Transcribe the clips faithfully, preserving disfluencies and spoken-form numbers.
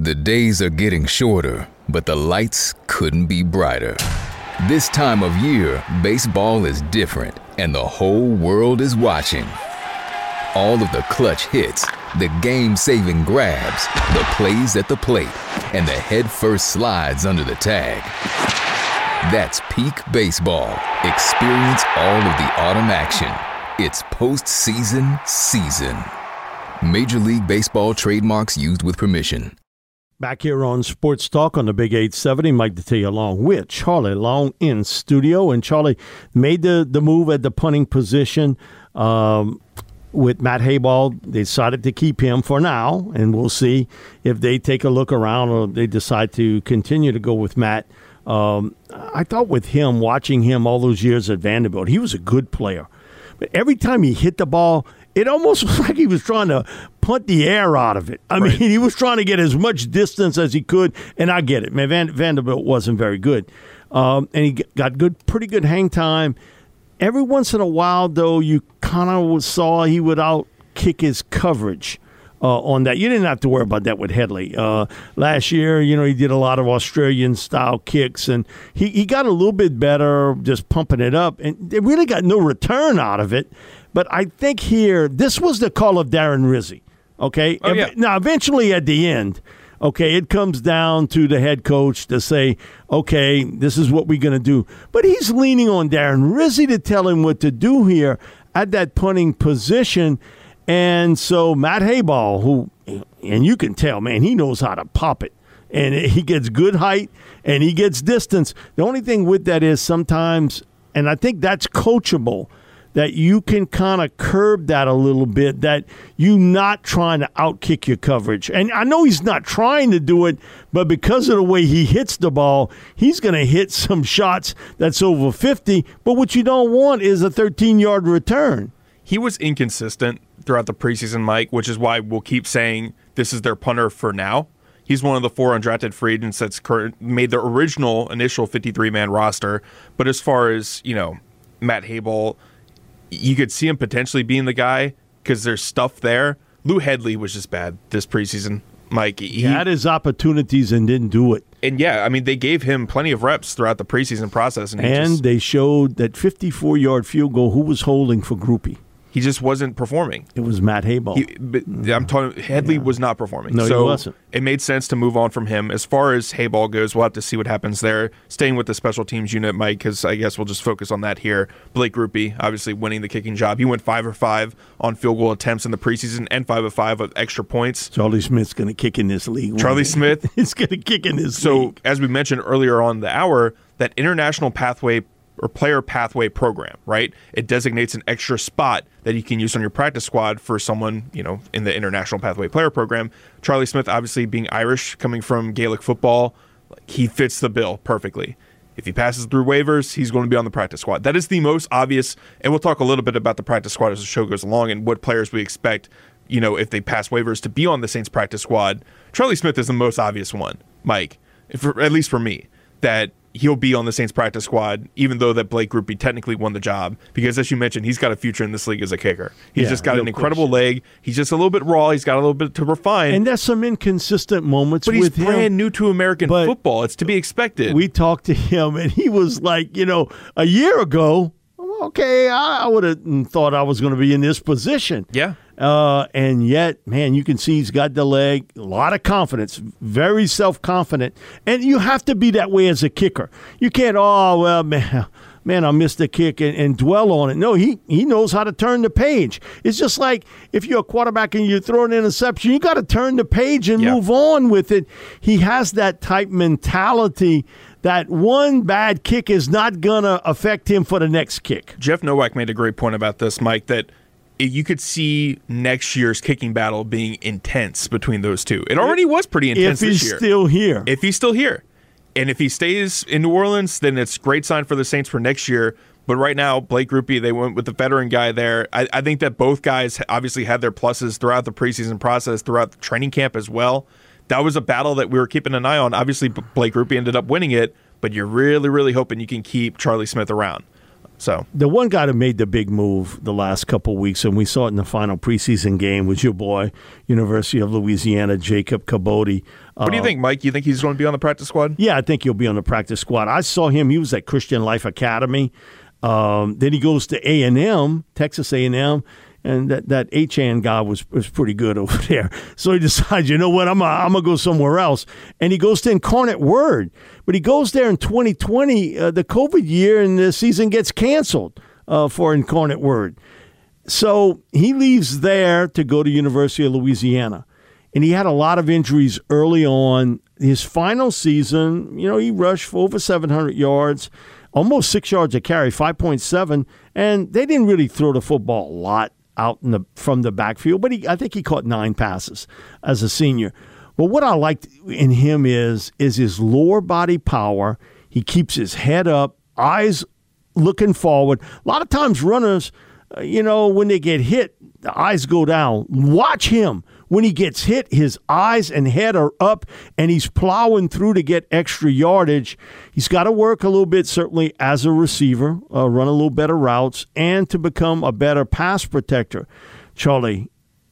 The days are getting shorter, but the lights couldn't be brighter. This time of year, baseball is different, and the whole world is watching. All of the clutch hits, the game-saving grabs, the plays at the plate, and the head-first slides under the tag. That's peak baseball. Experience all of the autumn action. It's postseason season. Major League Baseball trademarks used with permission. Back here on Sports Talk on the Big eight seventy, Mike Detillier along with Charlie Long in studio. And Charlie made the, the move at the punting position um, with Matt Hayball. They decided to keep him for now, and we'll see if they take a look around or they decide to continue to go with Matt. Um, I thought with him, watching him all those years at Vanderbilt, he was a good player. But every time he hit the ball, it almost was like he was trying to punt the air out of it. I right. mean, he was trying to get as much distance as he could, and I get it. Man, Van, Vanderbilt wasn't very good. Um, and he got good, pretty good hang time. Every once in a while, though, you kind of saw he would out-kick his coverage uh, on that. You didn't have to worry about that with Headley. Uh, last year, you know, he did a lot of Australian-style kicks, and he, he got a little bit better just pumping it up, and they really got no return out of it. But I think here, this was the call of Darren Rizzi, okay? Oh, yeah. Now, eventually at the end, okay, it comes down to the head coach to say, okay, this is what we're going to do. But he's leaning on Darren Rizzi to tell him what to do here at that punting position. And so Matt Hayball, who, and you can tell, man, he knows how to pop it. And he gets good height and he gets distance. The only thing with that is sometimes, and I think that's coachable, that you can kind of curb that a little bit, that you not trying to outkick your coverage. And I know he's not trying to do it, but because of the way he hits the ball, he's going to hit some shots that's over fifty. But what you don't want is a thirteen-yard return. He was inconsistent throughout the preseason, Mike, which is why we'll keep saying this is their punter for now. He's one of the four undrafted free agents that's current, made the original initial fifty-three man roster. But as far as, you know, Matt Hayball, you could see him potentially being the guy because there's stuff there. Lou Headley was just bad this preseason, Mike. He, he had his opportunities and didn't do it. And, yeah, I mean, they gave him plenty of reps throughout the preseason process. And, and just, they showed that fifty-four-yard field goal, who was holding for Groupie? He just wasn't performing. It was Matt Hayball. He, but I'm talking. Headley yeah. was not performing. No, so he wasn't. It made sense to move on from him. As far as Hayball goes, we'll have to see what happens there. Staying with the special teams unit, Mike, because I guess we'll just focus on that here. Blake Grupe, obviously winning the kicking job. He went five or five on field goal attempts in the preseason, and five of five of extra points. Charlie Smith's going to kick in this league. Charlie Smith is going to kick in this so, league. So, as we mentioned earlier on the hour, that international pathway or player pathway program, right? It designates an extra spot that you can use on your practice squad for someone, you know, in the international pathway player program. Charlie Smith, obviously being Irish, coming from Gaelic football, he fits the bill perfectly. If he passes through waivers, he's going to be on the practice squad. That is the most obvious, and we'll talk a little bit about the practice squad as the show goes along and what players we expect, you know, if they pass waivers to be on the Saints practice squad. Charlie Smith is the most obvious one, Mike, for, at least for me, that he'll be on the Saints practice squad, even though that Blake Grupe technically won the job. Because as you mentioned, he's got a future in this league as a kicker. He's yeah, just got no an incredible question. leg. He's just a little bit raw. He's got a little bit to refine. And there's some inconsistent moments but with him. But he's brand new to American but football. It's to be expected. We talked to him, and he was like, you know, a year ago, okay, I, I would have thought I was going to be in this position. Yeah. Uh, and yet, man, you can see he's got the leg, a lot of confidence, very self-confident. And you have to be that way as a kicker. You can't, oh, well, man, man, I missed the kick and, and dwell on it. No, he, he knows how to turn the page. It's just like if you're a quarterback and you throw an interception, you got to turn the page and yeah. move on with it. He has that type mentality that one bad kick is not going to affect him for the next kick. Jeff Nowak made a great point about this, Mike, that you could see next year's kicking battle being intense between those two. It already was pretty intense this year. If he's still here. If he's still here. And if he stays in New Orleans, then it's a great sign for the Saints for next year. But right now, Blake Grupe, they went with the veteran guy there. I, I think that both guys obviously had their pluses throughout the preseason process, throughout the training camp as well. That was a battle that we were keeping an eye on. Obviously, Blake Grupe ended up winning it, but you're really, really hoping you can keep Charlie Smith around. So the one guy that made the big move the last couple of weeks, and we saw it in the final preseason game, was your boy, University of Louisiana, Jacob Kibodi. What do you think, Mike? You think he's going to be on the practice squad? Yeah, I think he'll be on the practice squad. I saw him. He was at Christian Life Academy. Um, then he goes to A and M, Texas A and M, and that, that H-An guy was, was pretty good over there. So he decides, you know what, I'm I'm going to go somewhere else. And he goes to Incarnate Word. But he goes there in twenty twenty, uh, the COVID year, and the season gets canceled uh, for Incarnate Word. So he leaves there to go to University of Louisiana. And he had a lot of injuries early on. His final season, you know, he rushed for over seven hundred yards, almost six yards a carry, five point seven. And they didn't really throw the football a lot out in the from the backfield, but he, I think he caught nine passes as a senior. Well, what I liked in him is, is his lower body power. He keeps his head up, eyes looking forward. A lot of times runners, uh, you know, when they get hit, the eyes go down. Watch him. When he gets hit, his eyes and head are up, and he's plowing through to get extra yardage. He's got to work a little bit, certainly, as a receiver, uh, run a little better routes, and to become a better pass protector. Charlie,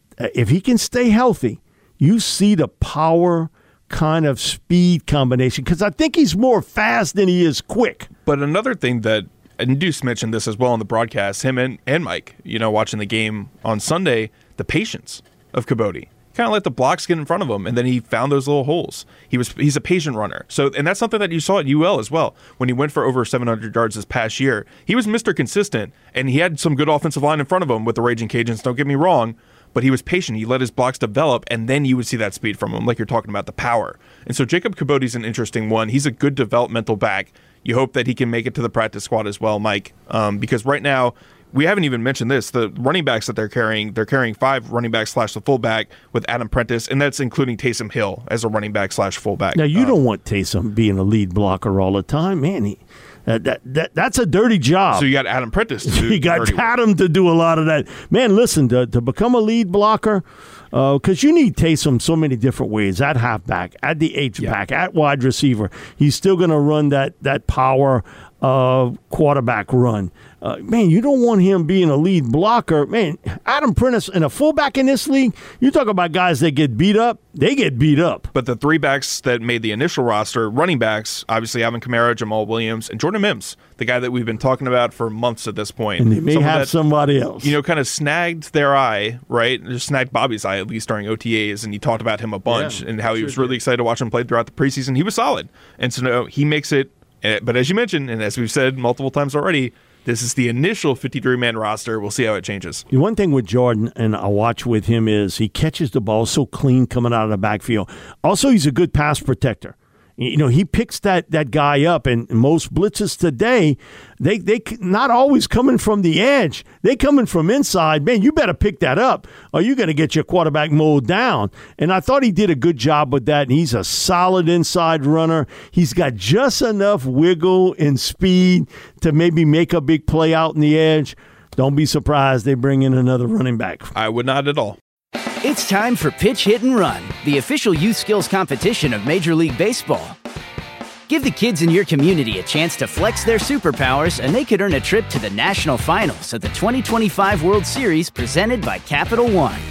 if he can stay healthy, you see the power kind of speed combination, because I think he's more fast than he is quick. But another thing that, and Deuce mentioned this as well on the broadcast, him and, and Mike, you know, watching the game on Sunday, the patience of Kibodi. Kind of let the blocks get in front of him, and then he found those little holes. He was he's a patient runner. So, and that's something that you saw at U L as well. When he went for over seven hundred yards this past year, he was Mister Consistent, and he had some good offensive line in front of him with the Raging Cajuns, don't get me wrong, but he was patient. He let his blocks develop, and then you would see that speed from him, like you're talking about, the power. And so Jacob Kibodi's an interesting one. He's a good developmental back. You hope that he can make it to the practice squad as well, Mike, um, because right now, we haven't even mentioned this. The running backs that they're carrying, they're carrying five running backs slash the fullback with Adam Prentice, and that's including Taysom Hill as a running back slash fullback. Now, you um, don't want Taysom being a lead blocker all the time. Man, he, uh, that, that that's a dirty job. So you got Adam Prentice to do You got dirty Adam work. to do a lot of that. Man, listen, to, to become a lead blocker, because uh, you need Taysom so many different ways, at halfback, at the H-back, yeah. at wide receiver. He's still going to run that, that power uh, quarterback run. Uh, man, you don't want him being a lead blocker. Man, Adam Prentice and a fullback in this league, you talk about guys that get beat up, they get beat up. But the three backs that made the initial roster, running backs, obviously Alvin Kamara, Jamal Williams, and Jordan Mims, the guy that we've been talking about for months at this point. And they may Someone have that, somebody else. You know, kind of snagged their eye, right? Just snagged Bobby's eye, at least during O T As, and he talked about him a bunch yeah, and how he was really did. excited to watch him play throughout the preseason. He was solid. And so no, he makes it. But as you mentioned, and as we've said multiple times already, this is the initial fifty-three man roster. We'll see how it changes. The one thing with Jordan, and I watch with him, is he catches the ball so clean coming out of the backfield. Also, he's a good pass protector. You know, he picks that that guy up, and most blitzes today, they they not always coming from the edge. They coming from inside. Man, you better pick that up, or you're going to get your quarterback mowed down. And I thought he did a good job with that, and he's a solid inside runner. He's got just enough wiggle and speed to maybe make a big play out in the edge. Don't be surprised they bring in another running back. I would not at all. It's time for Pitch, Hit, and Run, the official youth skills competition of Major League Baseball. Give the kids in your community a chance to flex their superpowers, and they could earn a trip to the national finals of the twenty twenty-five World Series presented by Capital One.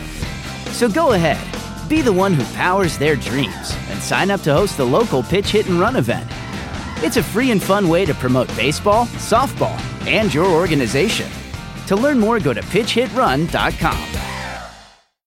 So go ahead, be the one who powers their dreams, and sign up to host the local Pitch, Hit, and Run event. It's a free and fun way to promote baseball, softball, and your organization. To learn more, go to pitch hit run dot com.